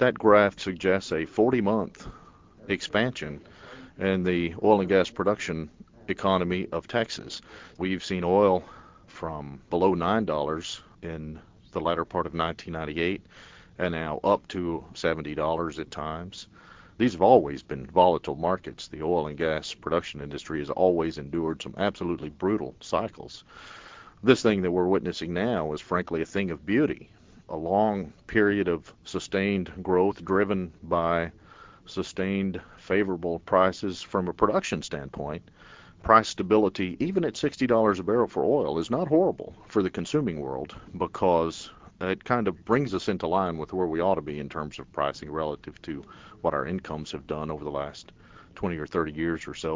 That graph suggests a 40-month expansion in the oil and gas production economy of Texas. We've seen oil from below $9 in the latter part of 1998 and now up to $70 at times. These have always been volatile markets. The oil and gas production industry has always endured some absolutely brutal cycles. This thing that we're witnessing now is frankly a thing of beauty. A long period of sustained growth driven by sustained favorable prices from a production standpoint. Price stability, even at $60 a barrel for oil, is not horrible for the consuming world because it kind of brings us into line with where we ought to be in terms of pricing relative to what our incomes have done over the last 20 or 30 years or so.